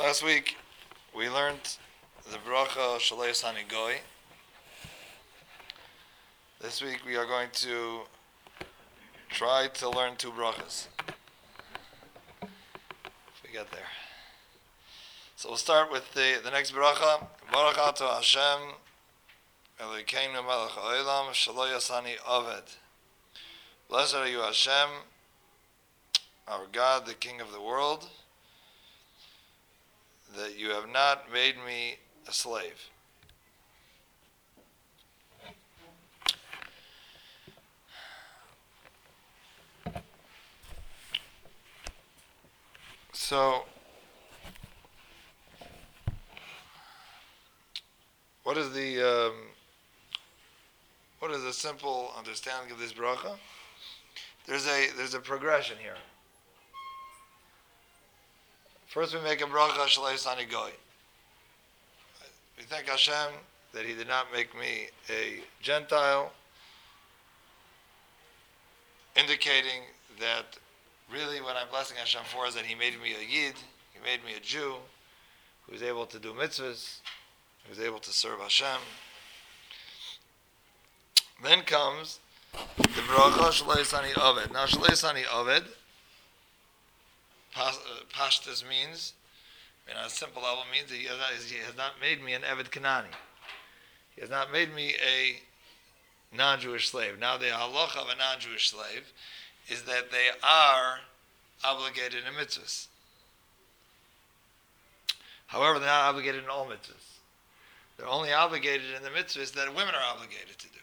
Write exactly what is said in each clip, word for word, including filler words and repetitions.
Last week we learned the bracha Shalei Sani Goy. This week we are going to try to learn two brachas. If we get there. So we'll start with the, the next bracha. Baruch Ato Hashem Elokeinu Melech Haolam Shaloi Sani Oved. Blessed are you, Hashem, our God, the King of the world, that you have not made me a slave. So, what is the um, what is the simple understanding of this bracha? There's a there's a progression here. First, we make a bracha Shalei Sani Goy. We thank Hashem that He did not make me a Gentile, indicating that really what I'm blessing Hashem for is that He made me a Yid, He made me a Jew, who is able to do mitzvahs, who is able to serve Hashem. Then comes the bracha Shalei Sani Oved. Now, Shalei Sani Oved, Pas, uh, Pashtus means, I mean, on a simple level, means that he has, not, he has not made me an Eved Kanani. He has not made me a non-Jewish slave. Now, the halacha of a non-Jewish slave is that they are obligated in mitzvahs. However, they're not obligated in all mitzvahs. They're only obligated in the mitzvahs that women are obligated to do.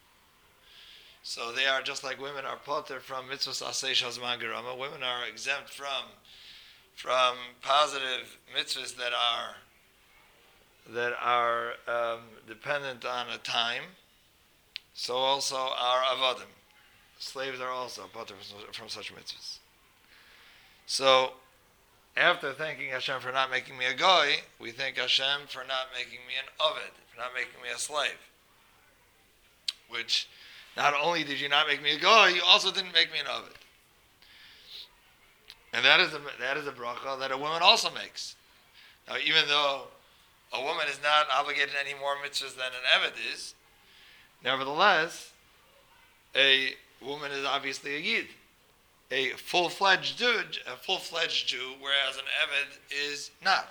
So they are just like women are potter from mitzvahs asay shazman gerama. Women are exempt from from positive mitzvahs that are that are um, dependent on a time. So also are avodim. Slaves are also potter from, from such mitzvahs. So after thanking Hashem for not making me a goy, we thank Hashem for not making me an oved, for not making me a slave. Which not only did you not make me a goy, you also didn't make me an oved. And that is a that is a bracha that a woman also makes. Now, even though a woman is not obligated to any more mitzvahs than an eved is, nevertheless, a woman is obviously a yid, a full-fledged Jew, a full-fledged Jew, whereas an eved is not.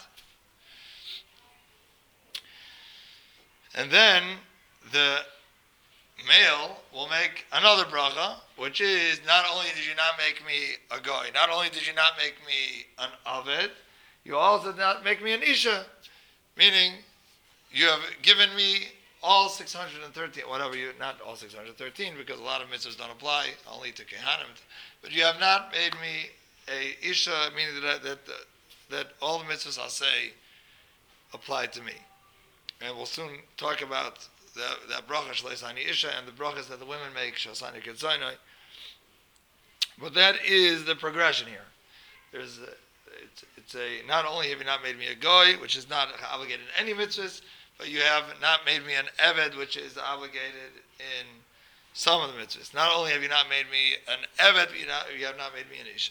And then the male will make another bracha, which is, not only did you not make me a goy, not only did you not make me an aved, you also did not make me an isha, meaning you have given me all six hundred thirteen, whatever you, not all six hundred thirteen, because a lot of mitzvahs don't apply, only to kehanim, but you have not made me a isha, meaning that that, that all the mitzvahs I'll say apply to me. And we'll soon talk about The, that bracha Shalei Sani Isha and the brachas that the women make Shasani Ketzainoi. But that is the progression here. There's a, it's, it's a not only have you not made me a goy, which is not obligated in any mitzvahs, but you have not made me an eved, which is obligated in some of the mitzvahs. Not only have you not made me an eved, but you, not, you have not made me an isha.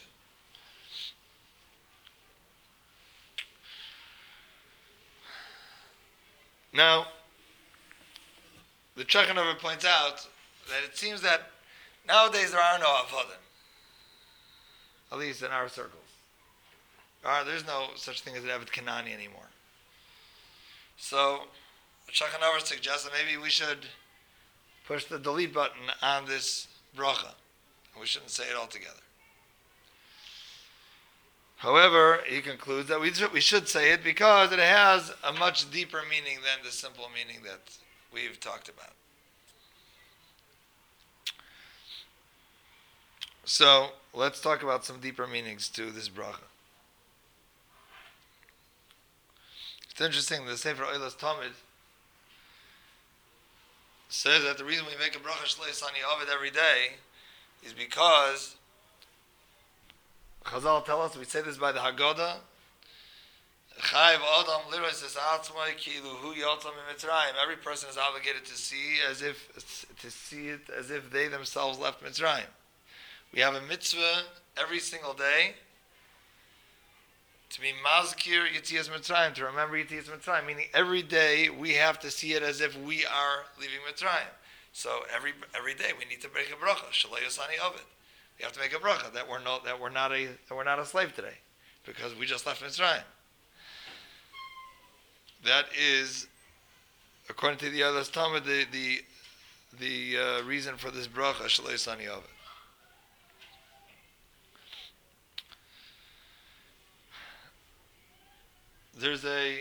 Now, the Chachanover points out that it seems that nowadays there are no avodim, at least in our circles. There are, there's no such thing as an Eved Kanani anymore. So the Chachanover suggests that maybe we should push the delete button on this bracha. We shouldn't say it altogether. However, he concludes that we should, we should say it because it has a much deeper meaning than the simple meaning that we've talked about. So, let's talk about some deeper meanings to this bracha. It's interesting, the Sefer Oilas Tamid says that the reason we make a bracha Shalei Sani Oved every day is because Chazal tell us, we say this by the Haggadah, every person is obligated to see as if to see it as if they themselves left Mitzrayim. We have a mitzvah every single day to be mazkir Yetzias Mitzrayim, to remember Yetzias Mitzrayim, meaning every day we have to see it as if we are leaving Mitzrayim. So every every day we need to make a bracha. Shalei Yosani Ovid. We have to make a bracha that we're no, that we're not a that we're not a slave today, because we just left Mitzrayim. That is, according to the other Talmud, the the the uh, reason for this bracha Shalei Yosani Ovid. There's a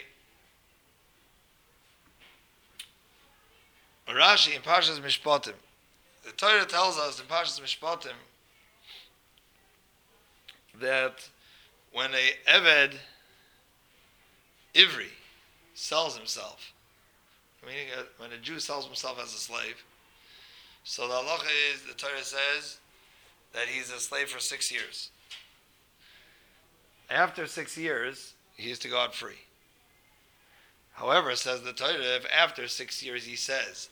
Rashi in Parshas Mishpatim. The Torah tells us in Parshas Mishpatim that when a Eved Ivri sells himself, meaning when a Jew sells himself as a slave, so the halacha is, the Torah says that he's a slave for six years. After six years, he is to go out free. However, says the Torah, if after six years he says,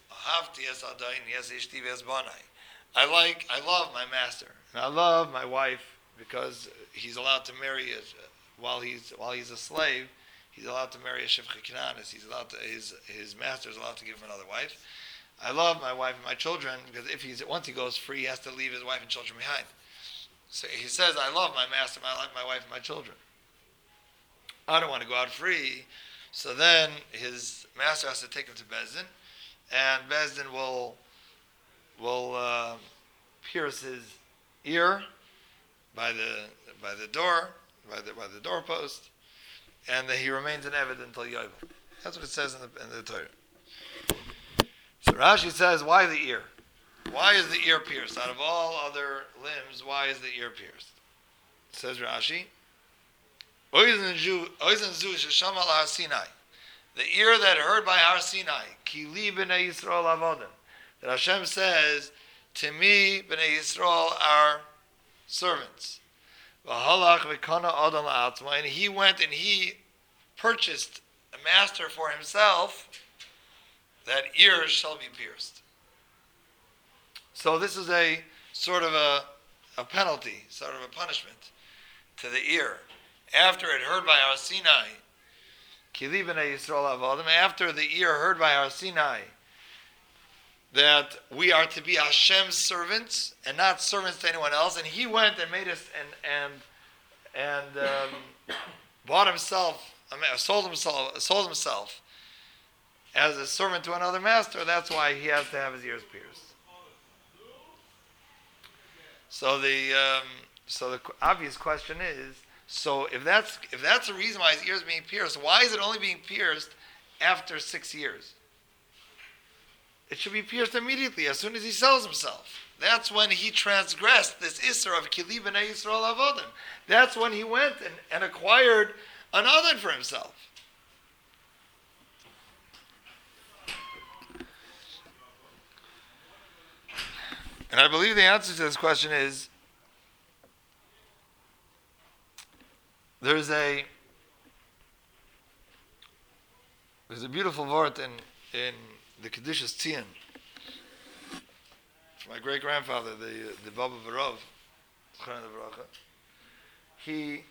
I like, I love my master, and I love my wife, because he's allowed to marry a, while he's while he's a slave, he's allowed to marry a shivcha kinanis. He's allowed to, his his master is allowed to give him another wife. I love my wife and my children, because if he's once he goes free, he has to leave his wife and children behind. So he says, I love my master, I like my wife and my children. I don't want to go out free. So then his master has to take him to Beis Din, and Beis Din will will uh, pierce his ear by the by the door, by the by the doorpost, and that he remains an Eved until Yovel. That's what it says in the in the Torah. So Rashi says, why the ear? Why is the ear pierced? Out of all other limbs, why is the ear pierced? Says Rashi, the ear that heard by Har Sinai, Kili b'nei Yisrael avodim, that Hashem says, to me, b'nei Yisrael are servants. And he went and he purchased a master for himself, that ears shall be pierced. So this is a sort of a, a penalty, sort of a punishment to the ear. After it heard by Har Sinai, Kili b'nei Yisrael avodim, after the ear heard by Har Sinai that we are to be Hashem's servants and not servants to anyone else, and he went and made us and and and um, bought himself, sold himself, sold himself as a servant to another master. That's why he has to have his ears pierced. So the um, so the obvious question is, so if that's if that's the reason why his ears are being pierced, why is it only being pierced after six years? It should be pierced immediately, as soon as he sells himself. That's when he transgressed this Isser of Kili b'nei Yisrael avodim. That's when he went and, and acquired an Adon for himself. And I believe the answer to this question is, there's a there's a beautiful word in in the Kedushas Tzion from my great grandfather, the the Baba Varov, he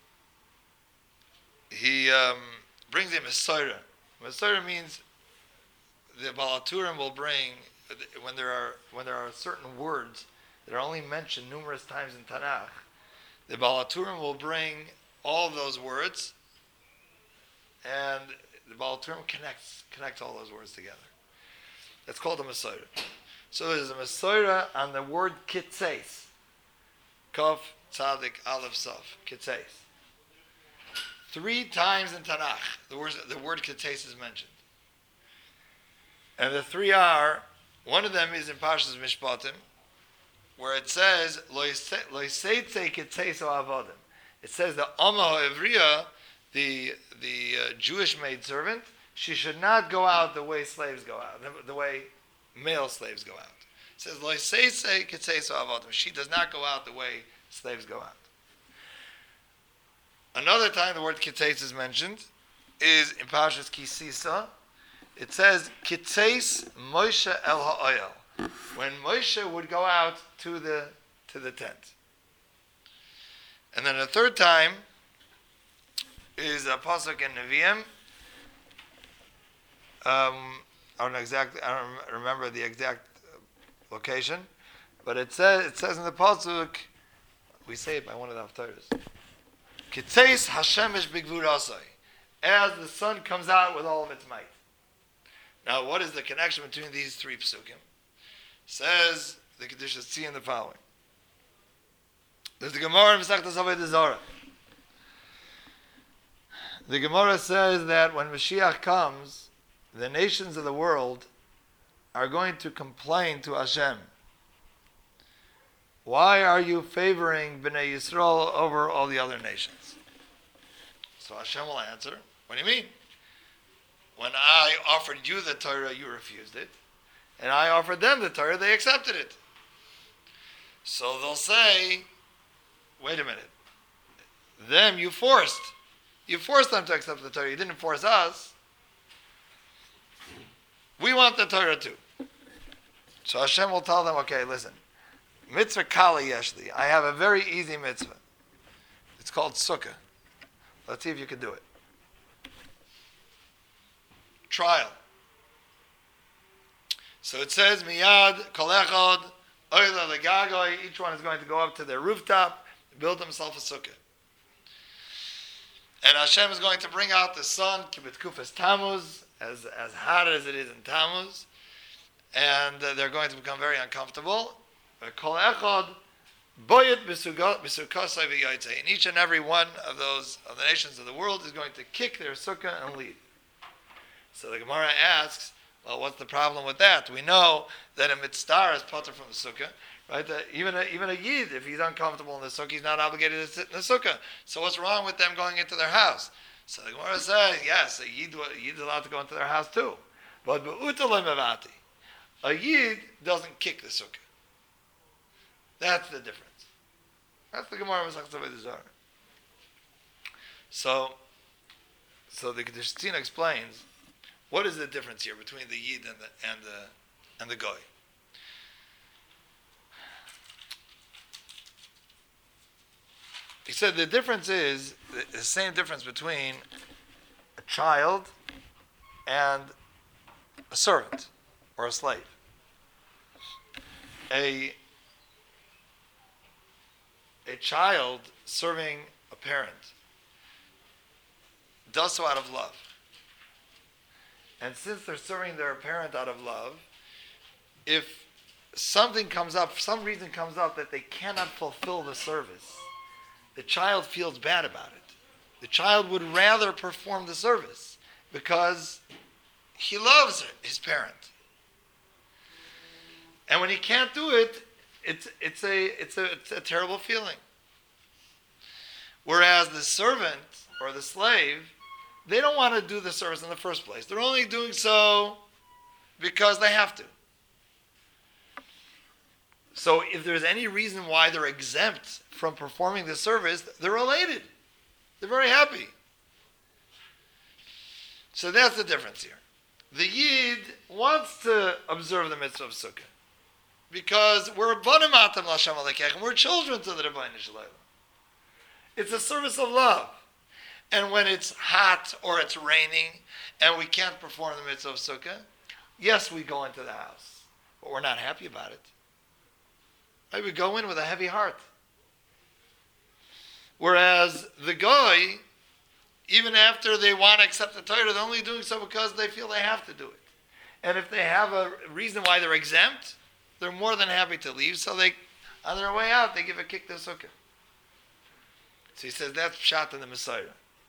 he um, brings a Mesorah. Mesorah means the Baal HaTurim will bring, when there are when there are certain words that are only mentioned numerous times in Tanakh, the Baal HaTurim will bring all of those words, and the Baal HaTurim connects connects all those words together. It's called a Mesorah. So there's a Mesorah on the word Kitzeis. Kaf, Tzadik, Aleph, Saf. Kitzeis. Three times in Tanakh, the word, the word Kitzeis is mentioned. And the three are, one of them is in Parshas Mishpatim, where it says, Lo yiseitze Kitzeis avodim. It says the Amma Ha'ivriya, the the uh, Jewish maidservant, she should not go out the way slaves go out, the, the way male slaves go out. It says, Lo yiseitze Kitzeis avodim. She does not go out the way slaves go out. Another time the word Kitzeis is mentioned is in Parshas Kisisa. It says, Kitzeis Moshe el ha'oyel. When Moshe would go out to the to the tent. And then a third time, is a pasuk in Nevi'im. Um, I don't know exactly. I don't remember the exact location, but it says it says in the pasuk. We say it by one of the haftarahs. Kitzeis Hashemesh b'gvurasai, as the sun comes out with all of its might. Now, what is the connection between these three psukim? Says the Kedushas Tzion the following. There's the Gemara in Masechtas Avodah Zarah. The Gemara says that when Mashiach comes, the nations of the world are going to complain to Hashem. Why are you favoring Bnei Yisrael over all the other nations? So Hashem will answer, what do you mean? When I offered you the Torah, you refused it. And I offered them the Torah, they accepted it. So they'll say, wait a minute. Them you forced. You forced them to accept the Torah. You didn't force us. We want the Torah too. So Hashem will tell them, okay, listen. Mitzvah kala yeshli. I have a very easy mitzvah. It's called sukkah. Let's see if you can do it. Trial. So it says, miyad kol echad oila legagoy. Each one is going to go up to their rooftop, build himself a sukkah. And Hashem is going to bring out the sun, kibet kufas Tammuz, as, as hot as it is in Tammuz. And uh, they're going to become very uncomfortable. Kol echad boyet b'sukkasai v'yaitei. And each and every one of those, of the nations of the world is going to kick their sukkah and leave. So the Gemara asks, well, what's the problem with that? We know that a mitzvah is potter from the sukkah, right? That even a, even a yid, if he's uncomfortable in the sukkah, he's not obligated to sit in the sukkah. So what's wrong with them going into their house? So the Gemara says, yes, a yid, a yid is allowed to go into their house too. But be'utalim avati, a yid doesn't kick the sukkah. That's the difference. That's the Gemara Masechtas Avodah Zarah. So, so the Kedushas Tzion explains, what is the difference here between the Yid and the and the and the Goy? He said the difference is the, the same difference between a child and a servant or a slave. A a child serving a parent does so out of love. And since they're serving their parent out of love, if something comes up, some reason comes up that they cannot fulfill the service, the child feels bad about it. The child would rather perform the service because he loves his parent. And when he can't do it, it's it's a it's a it's a terrible feeling. Whereas the servant or the slave, they don't want to do the service in the first place. They're only doing so because they have to. So if there's any reason why they're exempt from performing the service, they're elated. They're very happy. So that's the difference here. The Yid wants to observe the mitzvah of Sukkah because we're banim atam l'Hashem alekechem. We're children to the Rebbeinu Shalom. It's a service of love. And when it's hot or it's raining and we can't perform the mitzvah of Sukkah, yes, we go into the house, but we're not happy about it. Right? We go in with a heavy heart. Whereas the Goy, even after they want to accept the Torah, they're only doing so because they feel they have to do it. And if they have a reason why they're exempt, they're more than happy to leave. So they, on their way out, they give a kick to the Sukkah. So he says that's pshat in the Messiah.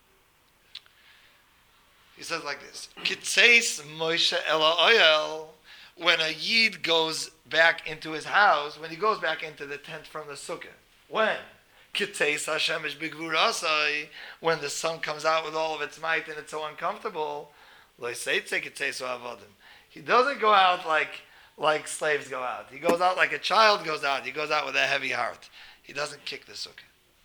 He says like this: Kitzeis Moshe Ela Oyel. When a Yid goes back into his house, when he goes back into the tent from the Sukkah, when Kitzeis Hashemesh B'Gvurasai, when the sun comes out with all of its might and it's so uncomfortable, Lo Seitze Kitzeis Avadim. He doesn't go out like like slaves go out. He goes out like a child goes out. He goes out with a heavy heart. He doesn't kick the Sukkah.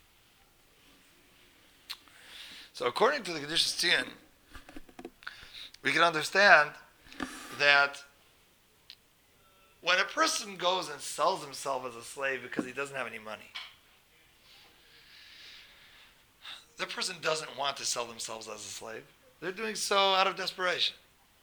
So according to the Kedushas Tzion, we can understand that when a person goes and sells himself as a slave because he doesn't have any money, the person doesn't want to sell themselves as a slave. They're doing so out of desperation.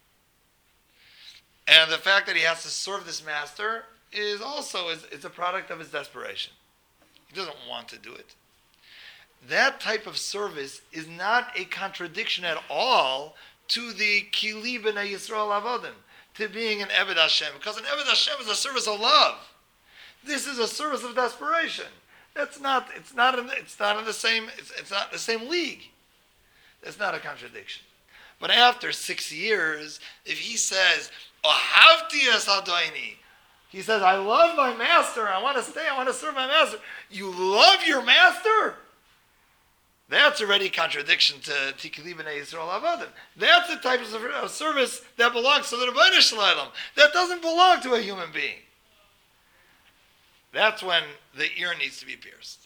And the fact that he has to serve this master is also is, is a product of his desperation. He doesn't want to do it. That type of service is not a contradiction at all to the Kili b'nei Yisrael avodim, to being an Eved Hashem, because an Eved Hashem is a service of love. This is a service of desperation. That's not. It's not. In, it's not in the same. It's, it's not the same league. That's not a contradiction. But after six years, if he says, "Ahavti es Adoini," he says, "I love my master. I want to stay. I want to serve my master." You love your master? That's already a contradiction to Tikli b'nei Yisrael avodim. That's the type of service that belongs to the Rebbeinu Shalom. That doesn't belong to a human being. That's when the ear needs to be pierced.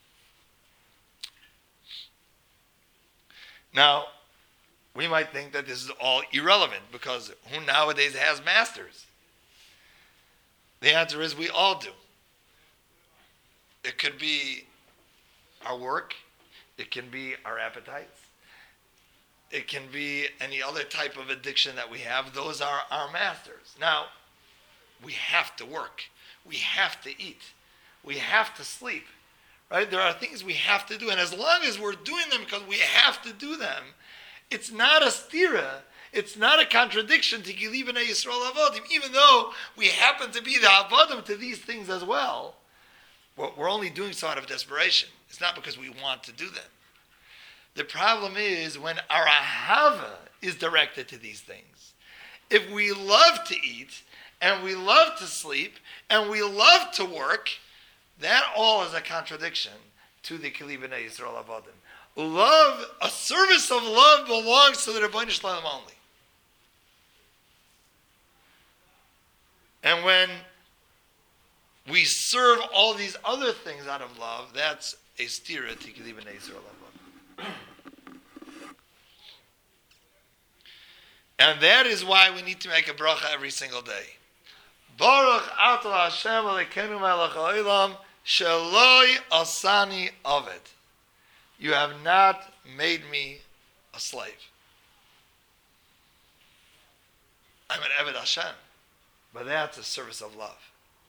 Now, we might think that this is all irrelevant because who nowadays has masters? The answer is we all do. It could be our work. It can be our appetites. It can be any other type of addiction that we have. Those are our masters. Now, we have to work. We have to eat. We have to sleep. Right? There are things we have to do. And as long as we're doing them because we have to do them, it's not a stira. It's not a contradiction to Kili b'nei Yisrael avodim. Even though we happen to be the avodim to these things as well, we're only doing so out of desperation. It's not because we want to do them. The problem is when our ahava is directed to these things. If we love to eat, and we love to sleep, and we love to work, that all is a contradiction to the Kili b'nei Yisrael avodim. Love, a service of love belongs to the Rebbeinu Shalom only. And when we serve all these other things out of love, that's a stira to Kili b'nei Yisrael avodim. And that is why we need to make a bracha every single day. Baruch atah Hashem Elokeinu melech haolam sheloi asani aved. You have not made me a slave. I'm an Eved Hashem, but that's a service of love.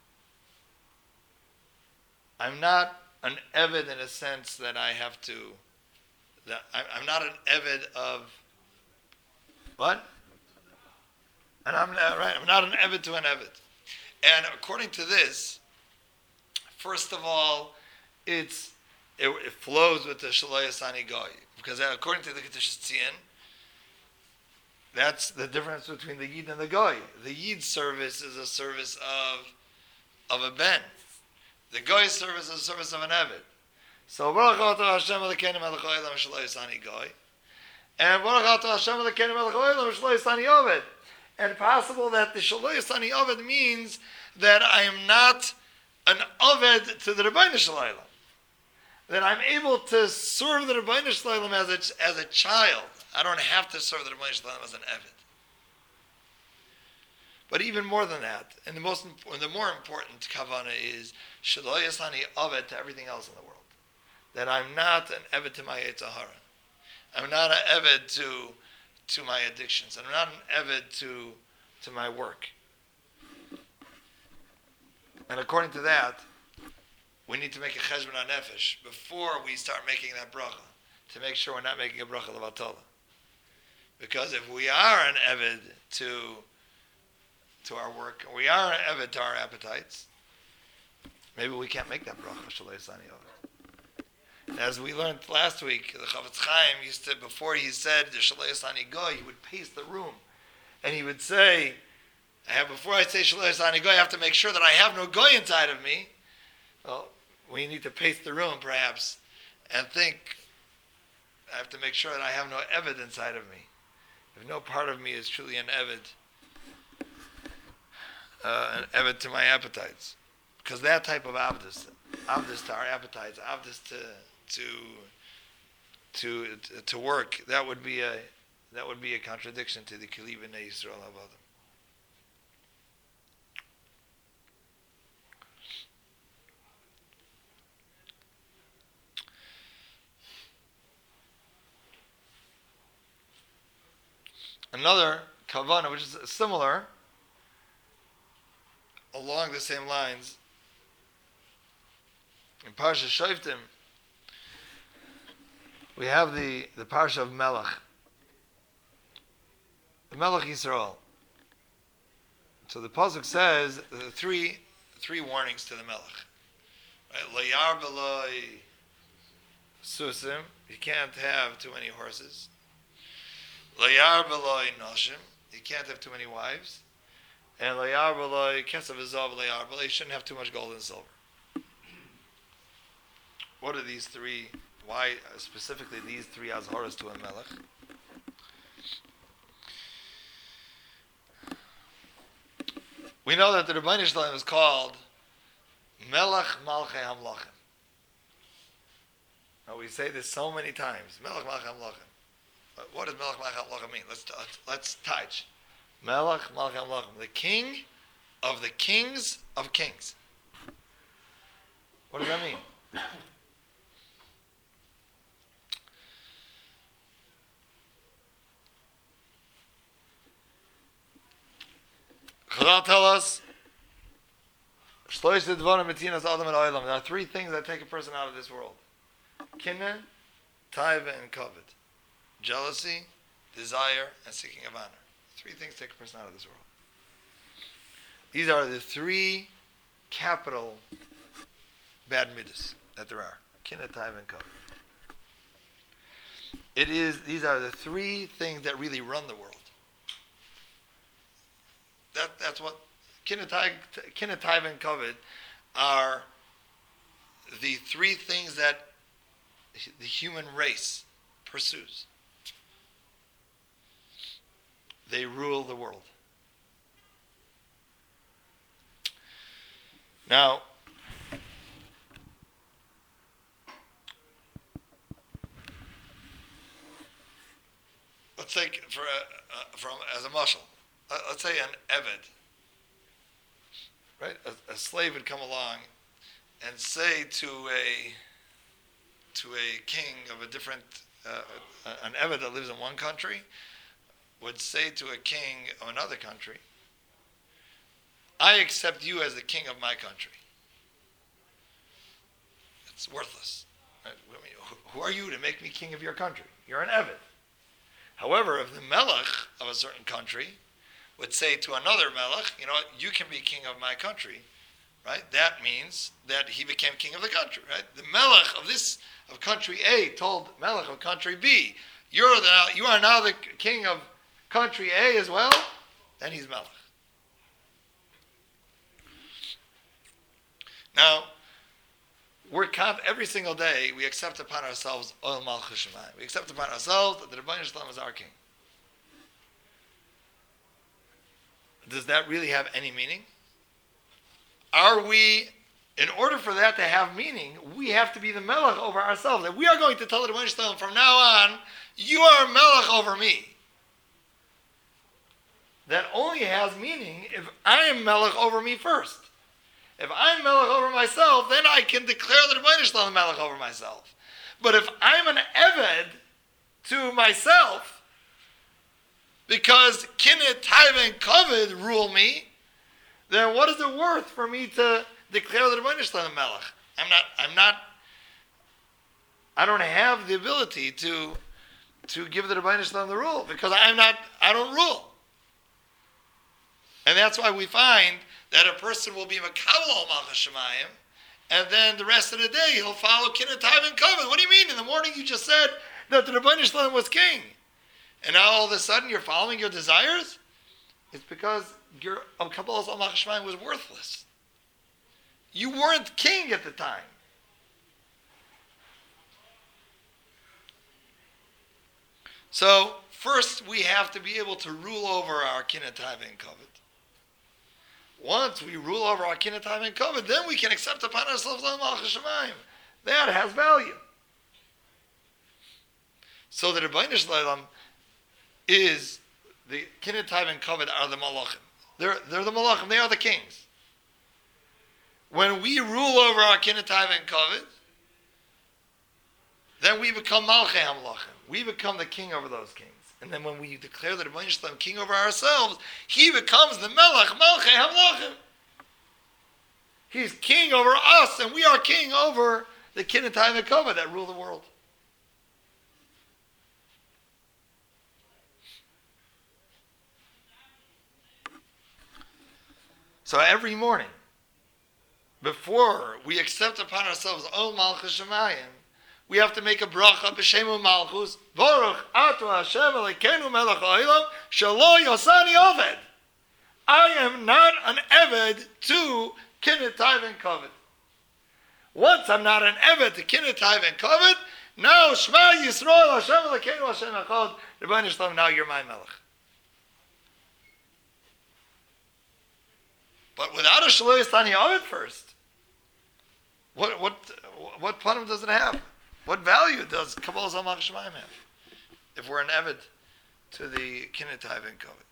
I'm not an Eved in a sense that I have to, that I'm not an Eved of, what? And I'm not, right, I'm not an Eved to an Eved. And according to this, first of all, it's it, it flows with the Shaloi Asani Goy. Because according to the Kedushas Tzion, that's the difference between the Yid and the Goy. The Yid service is a service of of a ben. The Goy service is a service of an Eved. So Baruch atah Hashem Elokeinu melech haolam sheloi asani Goy. And Baruch atah Hashem Elokeinu melech haolam sheloi asani Oved. And possible that the Shaloi Asani Oved means that I am not an Oved to the Rebbeinu Shalom. That I'm able to serve the Rebbeinu Shalom as a, as a child. I don't have to serve the Rebbeinu Shalom as an Eved. But even more than that, and the most the more important kavanah is Shaloi Asani Oved to everything else in the world. That I'm not an Eved to my Yetzer Hara. I'm not an Eved to to my addictions. I'm not an Eved to, to my work. And according to that, we need to make a cheshbon nefesh before we start making that bracha, to make sure we're not making a bracha levatala. Because if we are an Eved to, to our work, and we are an Eved to our appetites, maybe we can't make that bracha, Shaloi Asani Oved. As we learned last week, the Chavetz Chaim used to, before he said the Shaloi Asani Goy, he would pace the room. And he would say, I have, before I say Shaloi Asani Goy, I have to make sure that I have no Goy inside of me. Well, we need to pace the room, perhaps, and think, I have to make sure that I have no Eved inside of me. If no part of me is truly an Eved, uh, an Eved to my appetites. Because that type of Avdus, Avdus to our appetites, Avdus to to to to work, that would be a that would be a contradiction to the Kili b'nei Yisrael avodim. another kavanah, which is similar, along the same lines. In Parsha Shoftim, we have the, the Parsha of Melech. The Melech Yisrael. So the Pasuk says uh, three three warnings to the Melech. Right? Lo yarbeloi susim. You can't have too many horses. Lo yarbeloi noshim. You can't have too many wives. And lo yarbeloi kesav v'zav lo yarbeloi. You shouldn't have too much gold and silver. What are these three? Why uh, specifically these three azharas to a Melech? We know that the Rebbeinu Shalom is called Melech Malchei Hamlachim. Now we say this so many times. Melech Malchei Hamlachim. But what does Melech Malchei Hamlachim mean? Let's let's, let's touch. Melech Malchei Hamlachim, the king of the kings of kings. What does that mean? Chazal tell us, there are three things that take a person out of this world. Kinna, taiva, and kavod. Jealousy, desire, and seeking of honor. Three things take a person out of this world. These are the three capital bad midas that there are. Kinna, taiva, and kavod. It is, these are the three things that really run the world. That that's what Kinna, taiva, and kavod are the three things that the human race pursues. They rule the world. Now, let's take for a, uh, from as a muscle. Uh, let's say an eved, right? A, a slave would come along and say to a to a king of a different, uh, an eved that lives in one country, would say to a king of another country, I accept you as the king of my country. It's worthless. Right? I mean, who, who are you to make me king of your country? You're an eved. However, if the melech of a certain country would say to another melech, you know what, you can be king of my country, right? That means that he became king of the country, right? The melech of this, of country A told melech of country B, you're the, you are now the king of country A as well, then he's melech. Now, we're con- every single day we accept upon ourselves Oil Malchus Shemayim. We accept upon ourselves that the Rebbeinu Shalom is our king. Does that really have any meaning? Are we, in order for that to have meaning, we have to be the melech over ourselves. That we are going to tell the Rebbeinu Shalom from now on, you are melech over me. That only has meaning if I am melech over me first. If I'm melech over myself, then I can declare the Rebbeinu Shalom melech over myself. But if I'm an eved to myself, because kineh, taiva, and kavod rule me, then what is it worth for me to declare the Rebbeinu Shalom melech? I'm not. I'm not. I don't have the ability to to give the Rebbeinu Shalom the rule because I'm not. I don't rule. And that's why we find that a person will be makabel al malchus shemayim, and then the rest of the day he'll follow kineh, taiva, and kavod. What do you mean? In the morning you just said that the Rebbeinu Shalom was king. And now all of a sudden you're following your desires? It's because your Kabbalah al Malchus Shemayim was worthless. You weren't king at the time. So first we have to be able to rule over our kineh, taiva, and kavod. Once we rule over our kineh, taiva, and kavod, then we can accept upon ourselves al Malchus Shemayim. That has value. So the Rebbeinu Shalom is the kineh, taiva, and kavod are the malachim. They're, they're the malachim. They are the kings. When we rule over our kineh, taiva, and kavod, then we become malchei hamlachim. we become the king over those kings. And then when we declare the Rebbeinu Shalom king over ourselves, he becomes the Melech Malchei HaMelachim. He's king over us, and we are king over the Kinnatayim and Kavod that rule the world. So every morning, before we accept upon ourselves Ol Malchus Shemayim, we have to make a bracha b'Shem Malchus. Baruch Atu Hashem Elokeinu Melech Haolam Shelo Yosani Oved. I am not an Eved to Kinnatayv and Kavod. Once I'm not an Eved to Kinnatayv and Kavod, now Shema Yisrael Hashem Elokeinu Hashem Echad. Rebbeinu Shalom, now you're my Melech. But without a Shelo Yosani Oved first, what what what panim does it have? What value does Kabbalah Zalmach Shemayim have if we're an Eved to the Kinnatayv and Kavod?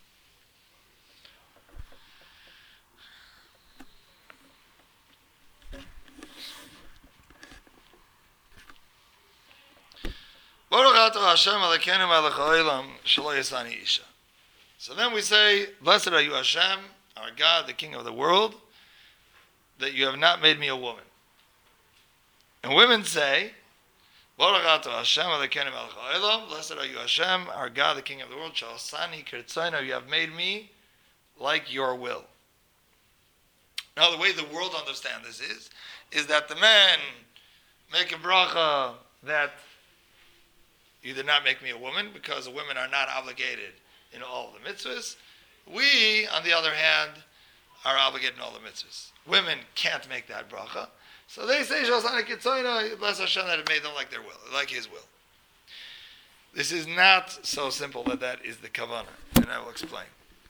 Baruch atah Hashem Elokeinu melech haolam shelo yasani isha. So then we say, blessed are you Hashem, our God, the King of the world, that you have not made me a woman. And women say, Baruch atah Hashem Elokeinu melech haolam, blessed are you Hashem, our God, the King of the world, sha'asani kirtzonu, you have made me like your will. Now the way the world understands this is, is that the men make a bracha that you did not make me a woman, because the women are not obligated in all the mitzvahs. We, on the other hand, are obligated in all the mitzvahs. Women can't make that bracha. So they say, Shasana Kitzoina, bless Hashem that it made them like their will, like His will. This is not so simple that that is the kavanah, and I will explain.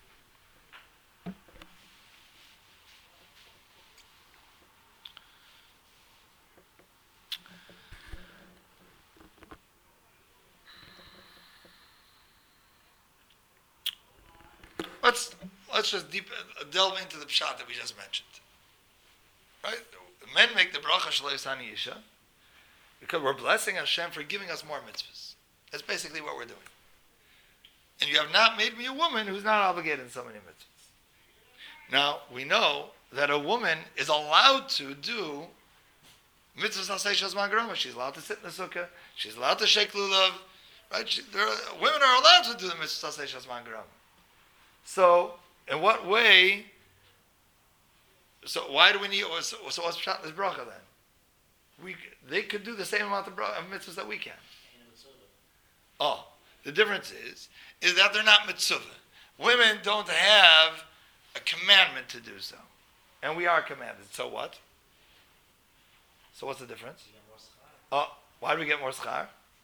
Let's let's just deep, uh, delve into the pshat that we just mentioned. Right? Men make the bracha Shelo Yasani Isha because we're blessing Hashem for giving us more mitzvahs. That's basically what we're doing. And you have not made me a woman who's not obligated in so many mitzvahs. Now, we know that a woman is allowed to do mitzvahs Nasei Shazman Garama. She's allowed to sit in the sukkah. She's allowed to shake lulav. Right? She, there are, women are allowed to do the mitzvahs Nasei Shazman Garama. So, in what way? So, why do we need? So, so what's pshat this bracha then? We they could do the same amount of, bracha, of mitzvahs that we can. Oh, the difference is is that they're not mitzvah. Women don't have a commandment to do so, and we are commanded. So what? So what's the difference? Oh, why do we get more schar?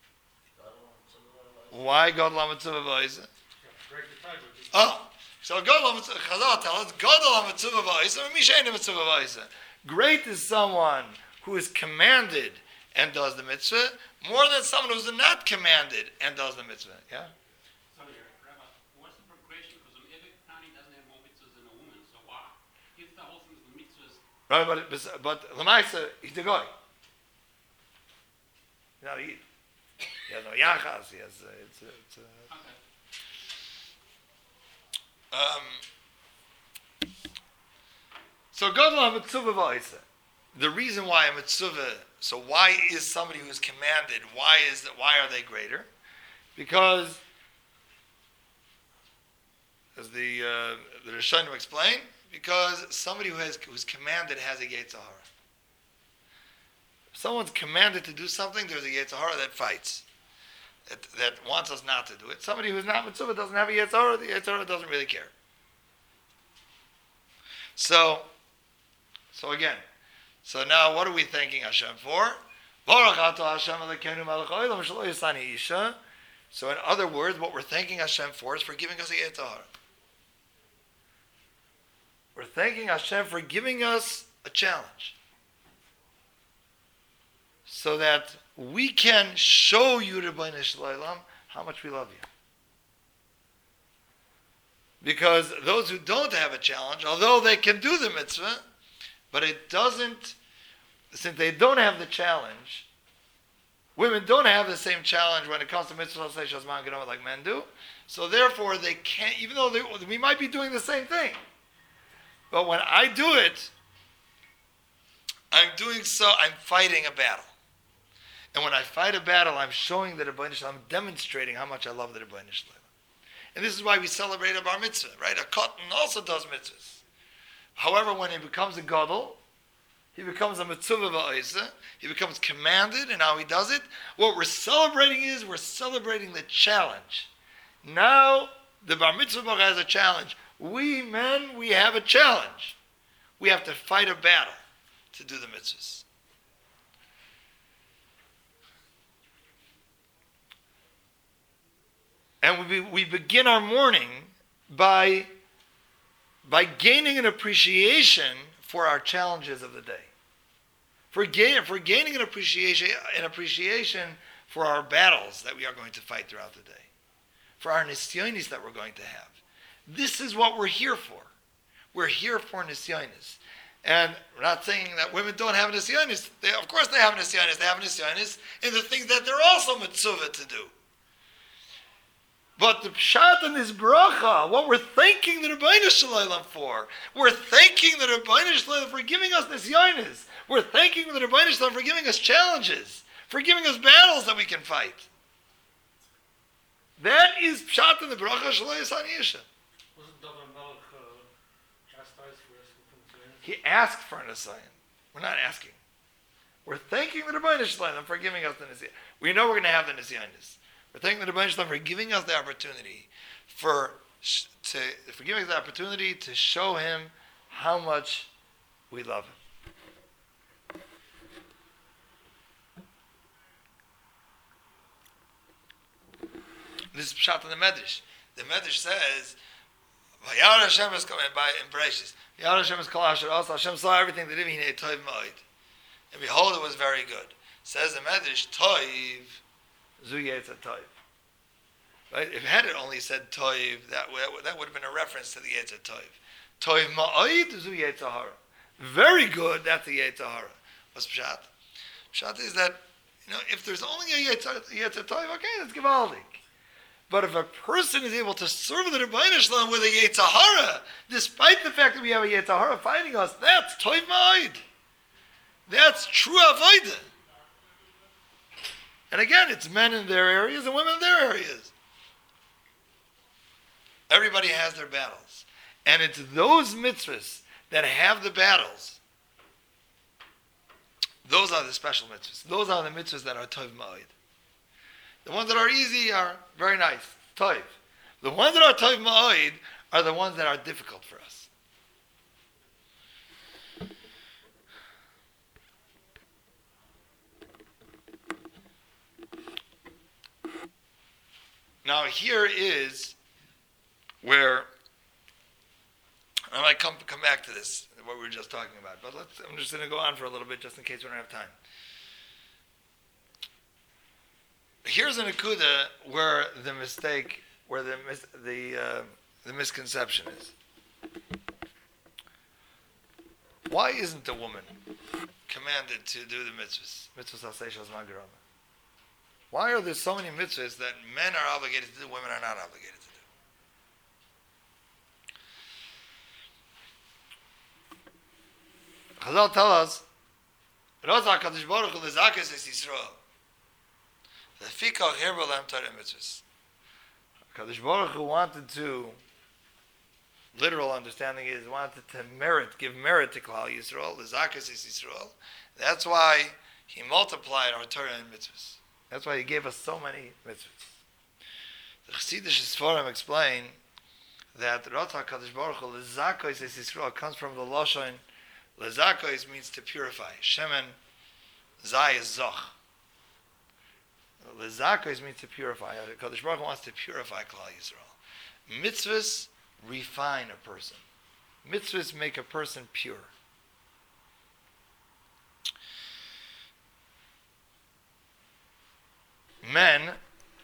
Why God la mitzvah v'oisa? Oh. So Chazal tell us, Gadol HaMitzvah V'Oisa, Mishein HaMitzvah V'Oisa. Great is someone who is commanded and does the mitzvah, more than someone who's not commanded and does the mitzvah. Yeah? Sorry, Rabbi, what's the progression? Because every Tani doesn't have more mitzvahs than a woman, so why? If the whole thing is the mitzvahs. Right, but, but Lamaisa, he's the guy. He's not a Yid. He has no yachas, he has, uh, it's, uh, it's, uh, Okay. Um, so Gadol HaMitzvah V'Oisa. The reason why a mitzvah, so why is somebody who is commanded, why is that, why are they greater? Because, as the uh, the Rishonim explain, because somebody who has who's commanded has a Yetzer Hara. If someone's commanded to do something, there's a Yetzer Hara that fights. That, that wants us not to do it. Somebody who's not mitzvah doesn't have a Yetzer Hara, the Yetzer Hara doesn't really care. So, so again, so now what are we thanking Hashem for? Baruch atah Hashem Elokeinu melech haolam shelo yasani isha. So in other words, what we're thanking Hashem for is for giving us a Yetzer Hara. We're thanking Hashem for giving us a challenge. So that we can show you, Rebbeinu Shalom, how much we love you. Because those who don't have a challenge, although they can do the mitzvah, but it doesn't, since they don't have the challenge, Women don't have the same challenge when it comes to mitzvah shazman gedama like men do. So therefore, they can't. Even though they, we might be doing the same thing, but when I do it, I'm doing so. I'm fighting a battle, and when I fight a battle, I'm showing the Rebbeinu Shalom. I'm demonstrating how much I love the Rebbeinu Shalom. And this is why we celebrate a bar mitzvah, right? A cotton also does mitzvahs. However, when he becomes a gadol, he becomes a mitzvah va'isa. He becomes commanded, and how he does it. What we're celebrating is we're celebrating the challenge. Now the bar mitzvah has a challenge. We men, we have a challenge. We have to fight a battle to do the mitzvahs. And we, we begin our morning by, by gaining an appreciation for our challenges of the day. For, gain, for gaining an appreciation, an appreciation for our battles that we are going to fight throughout the day. For our nisyonis that we're going to have. This is what we're here for. We're here for nisyonis. And we're not saying that women don't have nisyonis. They, of course they have nisyonis. They have nisyonis in the things that they're also mitzvah to do. But the pshat in this bracha, what we're thanking the Rebbeinu Shalom for, we're thanking the Rebbeinu Shalom for giving us nisyonis. We're thanking the Rebbeinu Shalom for giving us challenges, for giving us battles that we can fight. That is pshat in the bracha Shalom Yisan Yisha. Wasn't David Melech chastised for asking for nisyonis? He asked for an nisyon. We're not asking. We're thanking the Rebbeinu Shalom for giving us the nisyon. We know we're going to have the nisyonis. We're thanking the Rebbeinu Shalom for giving us the opportunity, for to for giving us the opportunity to show Him how much we love Him. This is pshat in the Medrash. The Medrash says, "Vayar Hashem is coming by in Bereshis. Vayar Hashem is kol asher asa. Hashem saw everything that he made toiv ma'od, and behold, it was very good." Says the Medrash, "Toiv." Zu Yetzer Toiv. Right? If it had it only said Toiv, that would, that would have been a reference to the Yetzer Toiv. Toiv Ma'od Zu Yetzer Hara. Very good, that's the Yetzer Hara. What's Pshat? Pshat is that, you know, if there's only a Yetzer, Yetzer Toiv, okay, that's Givaldik. But if a person is able to serve the Rebbeinu Shalom with a Yetzer Hara, despite the fact that we have a Yetzer Hara fighting us, that's Toiv Ma'od. That's true Avodah. And again, it's men in their areas and women in their areas. Everybody has their battles. And it's those mitzvahs that have the battles. Those are the special mitzvahs. Those are the mitzvahs that are Tov Ma'od. The ones that are easy are very nice. Tov. The ones that are Tov Ma'od are the ones that are difficult for us. Now here is where I might come come back to this, what we were just talking about. But let's, I'm just going to go on for a little bit, just in case we don't have time. Here's an akuda where the mistake, where the mis, the uh, the misconception is. Why isn't a woman commanded to do the mitzvahs? Mitzvahs asay shazman gerama. Why are there so many mitzvahs that men are obligated to do, women are not obligated to do? Chazal tell us, Rozah HaKadosh Baruch Hu lezakas es Yisrael. Lefikach hirba lehem Torah mitzvahs. HaKadosh Baruch Hu wanted to, literal understanding is, wanted to merit, give merit to Klal Yisrael, lezakas es Yisrael. That's why He multiplied our Torah and mitzvahs. That's why He gave us so many mitzvahs. The Chassidish Sforim explain that Rozah HaKadosh Baruch Hu lezakas es Yisrael comes from the Lashon. Lezakos means to purify. Shemen Zai is Zoch. Lezakos means to purify. Kadosh Baruch Hu wants to purify Klal Yisrael. Mitzvahs refine a person. Mitzvahs make a person pure. Men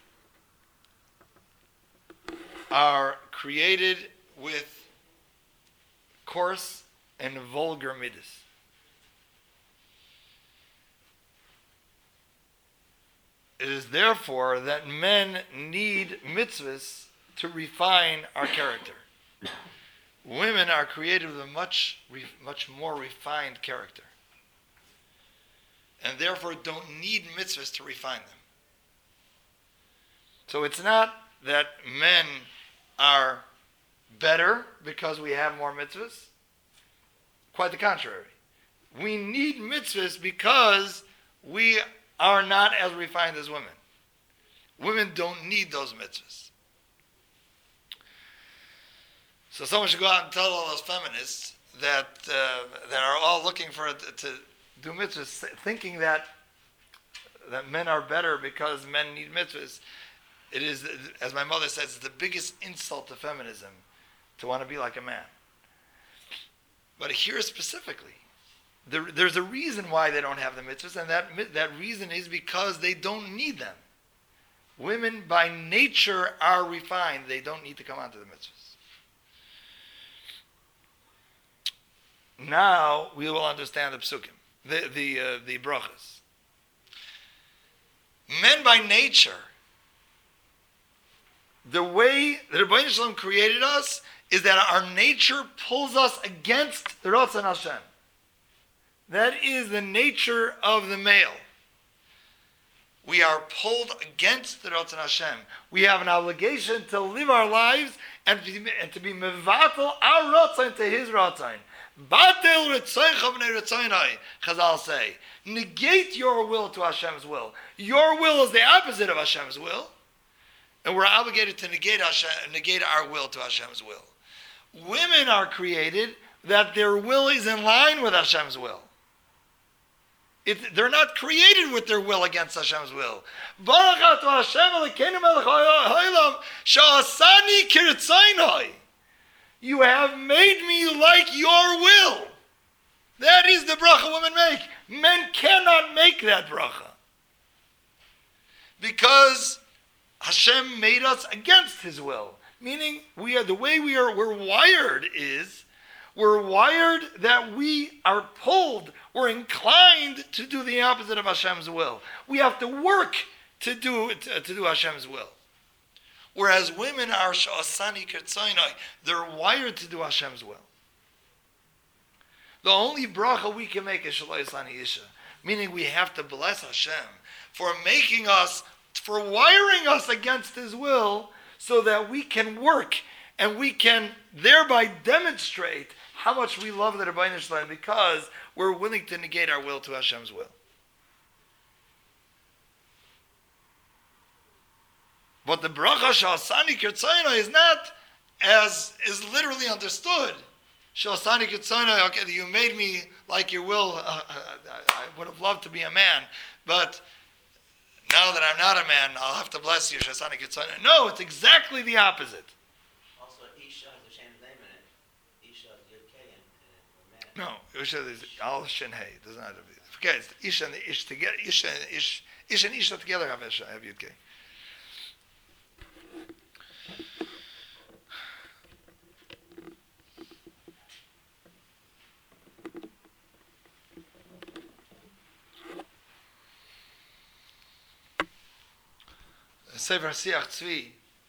are created with coarse and vulgar midas. it is therefore that men need mitzvahs to refine our character. Women are created with a much, much more refined character, and therefore don't need mitzvahs to refine them. So it's not that men are better because we have more mitzvahs. Quite the contrary. We need mitzvahs because we are not as refined as women. Women don't need those mitzvahs. So someone should go out and tell all those feminists that uh, that are all looking for it to do mitzvahs, thinking that that men are better because men need mitzvahs. It is, as my mother says, it's the biggest insult to feminism to want to be like a man. But here specifically, there, there's a reason why they don't have the mitzvahs, and that that reason is because they don't need them. Women by nature are refined; they don't need to come onto the mitzvahs. Now we will understand the psukim, the the uh, the brachas. Men by nature, the way that Rebbeinu Shalom created us is that our nature pulls us against the Ratzon Hashem. That is the nature of the male. We are pulled against the Ratzon Hashem. We have an obligation to live our lives and to be, and to be mevatel our Ratzon to His Ratzon. Batel Ritzoincha b'nei Ritzoinai, Chazal say. Negate your will to Hashem's will. Your will is the opposite of Hashem's will. And we're obligated to negate, Hashem, negate our will to Hashem's will. Women are created that their will is in line with Hashem's will. It, they're not created with their will against Hashem's will. Baruch atah Hashem Elokeinu melech haolam she'asani kirtzainai. You have made me like your will. That is the bracha women make. Men cannot make that bracha. Because Hashem made us against His will. Meaning, we are the way we are we're wired is we're wired that we are pulled, we're inclined to do the opposite of Hashem's will. We have to work to do to, to do Hashem's will. Whereas women are sha'asani kertzainai, they're wired to do Hashem's will. The only bracha we can make is shaloi asani isha, meaning we have to bless Hashem for making us, for wiring us against His will, so that we can work and we can thereby demonstrate how much we love the Rebbeinu Shalom because we're willing to negate our will to Hashem's will. But the bracha sha'asani kirtzainai is not as is literally understood. Sha'asani kirtzainai, okay, you made me like your will. Uh, I would have loved to be a man, but now that I'm not a man, I'll have to bless you. Sha'asani kirtzainai. No, it's exactly the opposite. Also, Isha has a Shem name in it. Isha is Yud Kei and man. No, Isha is Al Shin Hey. Does not have it. Okay, it's Isha and the Ish together. Isha and Ish, Ish and Isha together have Isha, have Yud Kei. Sefer Siach Tzvi,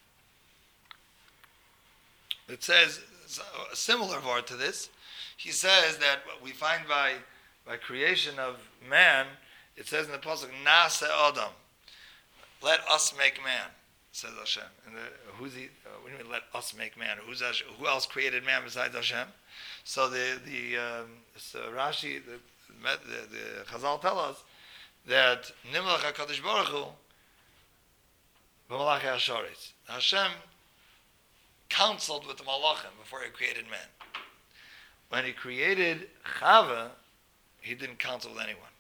it says a similar word to this. He says that what we find by by creation of man, it says in the pasuk, Nase Adam, let us make man, says Hashem. And the, who's he? Uh, what do you mean, let us make man? Who's Hashem? Who else created man besides Hashem? So the the um, so Rashi, the, the the Chazal tell us that Nimlach HaKadosh Baruch Hu, Hashem counseled with the Malachim before He created man. When He created Chava, He didn't counsel with anyone.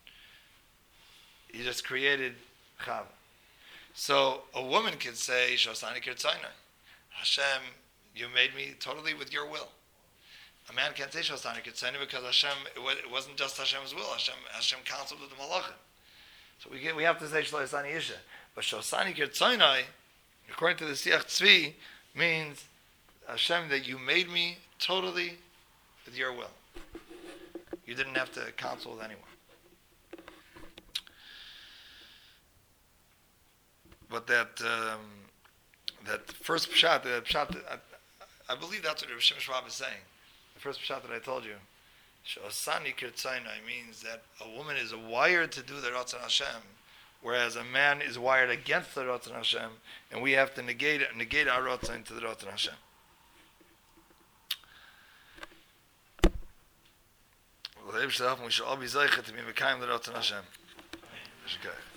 He just created Chava. So a woman can say, Shosani Kirtzainai, Hashem, you made me totally with your will. A man can't say Shosani Kirtzainai because Hashem, it wasn't just Hashem's will. Hashem, Hashem counseled with the Malachim. So we get, we have to say Shosani Isha. But Shosani Kirtzainai, according to the Siach Tzvi, means Hashem, that you made me totally with your will. You didn't have to counsel with anyone. but that um, that first pshat, that pshat, I, I believe that's what Rav Shimon Schwab is saying. The first pshat that I told you, Shosani Kirtzainai, means that a woman is wired to do the Ratzon Hashem, whereas a man is wired against the Ratzon Hashem, and we have to negate negate our Ratzon to the Ratzon Hashem. We should all be zeicher to be mekayim the Ratzon Hashem.